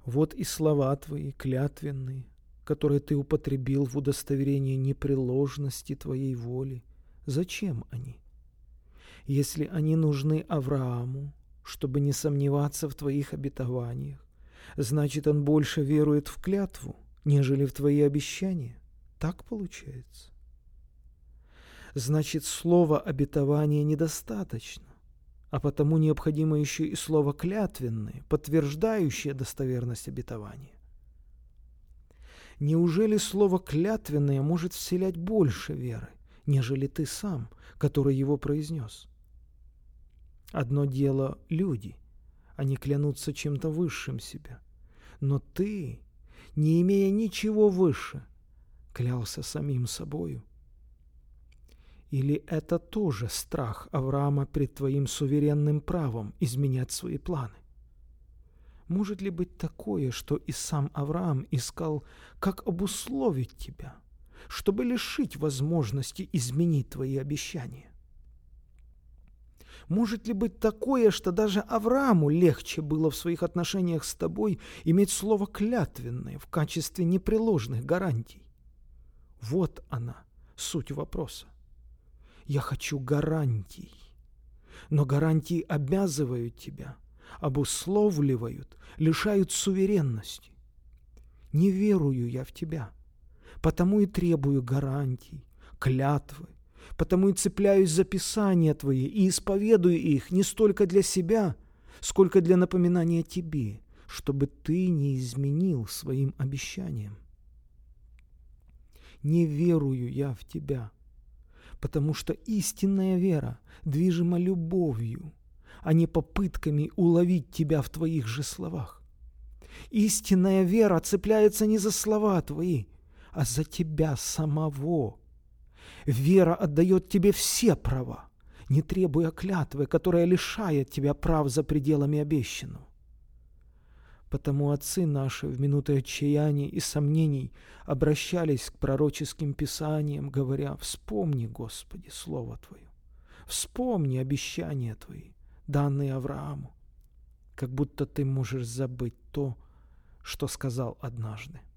Вот и слова твои клятвенные, которые ты употребил в удостоверение непреложности твоей воли. Зачем они? Если они нужны Аврааму, чтобы не сомневаться в твоих обетованиях, значит, он больше верует в клятву, нежели в твои обещания. Так получается. Значит, слова обетования недостаточно, а потому необходимо еще и слово клятвенное, подтверждающее достоверность обетования. Неужели слово клятвенное может вселять больше веры, нежели ты сам, который его произнес? Одно дело люди, они клянутся чем-то высшим себя, но ты, не имея ничего выше, клялся самим собою. Или это тоже страх Авраама пред твоим суверенным правом изменять свои планы? Может ли быть такое, что и сам Авраам искал, как обусловить тебя, чтобы лишить возможности изменить твои обещания? Может ли быть такое, что даже Аврааму легче было в своих отношениях с тобой иметь слово клятвенное в качестве непреложных гарантий? Вот она, суть вопроса. Я хочу гарантий, но гарантии обязывают тебя, обусловливают, лишают суверенности. Не верую я в тебя, потому и требую гарантий, клятвы, потому и цепляюсь за Писания твои и исповедую их не столько для себя, сколько для напоминания тебе, чтобы ты не изменил своим обещаниям. Не верую я в тебя, потому что истинная вера движима любовью, а не попытками уловить тебя в твоих же словах. Истинная вера цепляется не за слова твои, а за тебя самого. Вера отдает тебе все права, не требуя клятвы, которая лишает тебя прав за пределами обещанного. Потому отцы наши в минуты отчаяния и сомнений обращались к пророческим писаниям, говоря: «Вспомни, Господи, слово Твое, вспомни обещания Твои, данные Аврааму», как будто ты можешь забыть то, что сказал однажды.